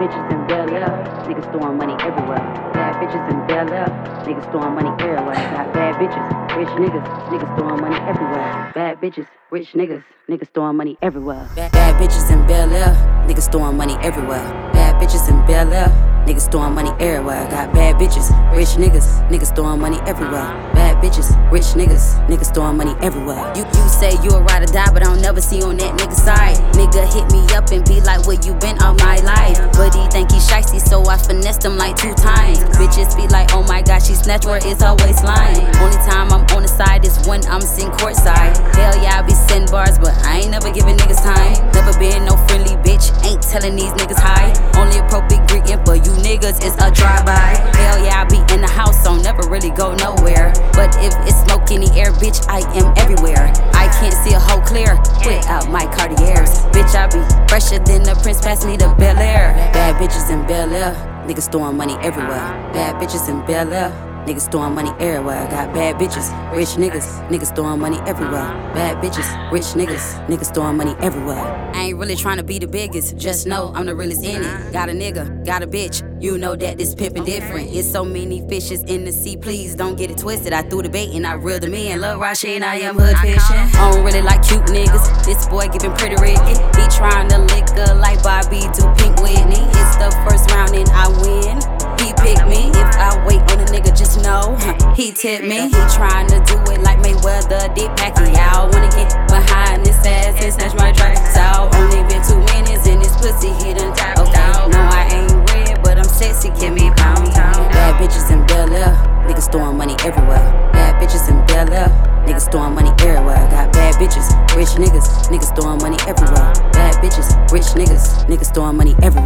bitches in Bel Air, niggas throwing money everywhere. Bad bitches in Bel Air, niggas throwing money everywhere. Got bad bitches, rich niggas throwing money everywhere. Bad bitches, rich niggas throwing money everywhere. Bad bitches in Bel Air, niggas throwing money everywhere. Bad bitches in Bel Air, niggas throwing money everywhere. Got bad bitches, rich niggas throwing money everywhere. Bad bitches, rich niggas throwing money everywhere. You say you a ride or die, but I don't never see you on that nigga side. Nigga hit me up and be like, where you been all my life? But he think he shicey, so I finessed him like 2 times. Bitches be like, oh my god, she snatched where it's her waistline. Only time I'm on the side is when I'm sitting courtside. Hell yeah, I be sending bars, but I ain't never giving niggas time. Never been no friendly bitch, ain't telling these niggas hi. Only appropriate greeting for you niggas is a drive-by. Hell yeah, I be in the house, so never really go nowhere. But if it's smoke in the air, bitch, I am everywhere. I can't see a hoe clear without my Cartiers. Bitch, I be fresher than the prince, pass me the Bel Air. Bad bitches in Bel Air, niggas throwing money everywhere. Bad bitches in Bel Air, niggas throwing money everywhere. Got bad bitches, rich niggas throwing money everywhere. Bad bitches, rich niggas throwing money everywhere. I ain't really trying to be the biggest, just know I'm the realest in it. Got a nigga, got a bitch, you know that this pimpin' different. It's so many fishes in the sea, please don't get it twisted. I threw the bait and I reeled them in. Lil' Rasheen, I am hood fishing. I don't really like cute niggas, this boy giving pretty Ricky. He trying to lick her like Bobby do Pink Whitney. It's the first round and I win. He picked me, if I wait on a nigga, just know he tipped me. He trying to do it like Mayweather did Pacquiao. Wanna get behind this ass and snatch my tracks out. Only been 2 minutes and this pussy he done tapped out. No, I ain't red, but I'm sexy, give me pound. Bad bitches in Bel Air, niggas throwing money everywhere. Bad bitches in Bel Air, niggas throwing money everywhere. Got bad bitches, rich niggas throwing money everywhere. Bad bitches, rich niggas throwing money everywhere.